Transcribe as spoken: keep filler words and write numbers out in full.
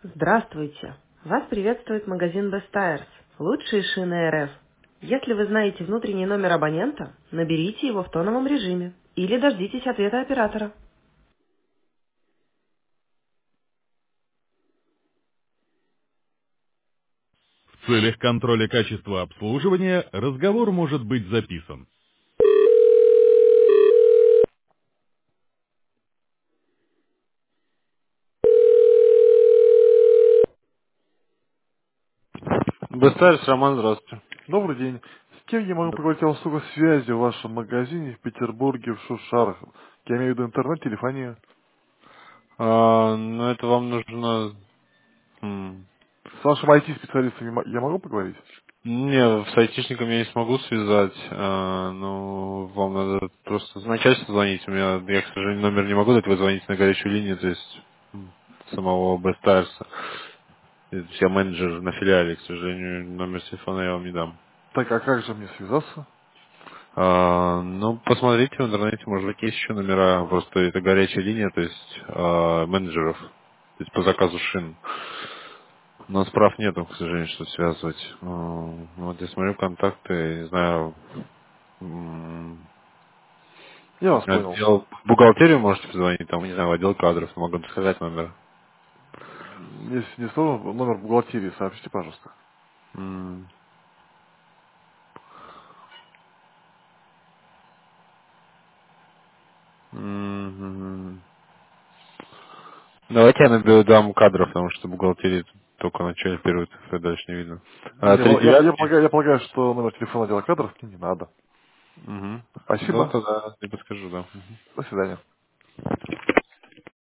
Здравствуйте! Вас приветствует магазин Best Tires, лучшие шины эр эф. Если вы знаете внутренний номер абонента, наберите его в тоновом режиме или дождитесь ответа оператора. В целях контроля качества обслуживания разговор может быть записан. Бестарис, Роман, здравствуйте. Добрый день. С кем я могу Да. поговорить о услугах связи в вашем магазине в Петербурге, в Шушарах? Я имею в виду интернет, телефонию. А, ну, это вам нужно... м, С вашим ай ти-специалистом я мо- я могу поговорить? Не, с айтишником я не смогу связать. а, ну, вам надо просто начальству звонить. У меня, я, к сожалению, номер не могу дать, вы звоните на горячую линию, то есть м, самого Бестарса. Я менеджер на филиале, к сожалению, номер телефона я вам не дам. Так, а как же мне связаться? А, ну, посмотрите в интернете, может быть, есть еще номера, просто это горячая линия, то есть а, менеджеров, то есть по заказу шин. У нас прав нету, к сожалению, что связывать. А, вот я смотрю контакты, не знаю, м, Я вас понял. отдел в бухгалтерию можете позвонить, там, не знаю, в отдел кадров, могу сказать номер. Если не сложно, номер бухгалтерии сообщите, пожалуйста. М, м, Давайте я наберу дам кадров, потому что бухгалтерии только начали первый, дальше не видно. А, Я, три пол- я, я девятки. полагаю, я полагаю, что номер телефона отдела кадров мне не надо. Угу. Ну, Спасибо. тогда не подскажу, да. Мгм. До свидания.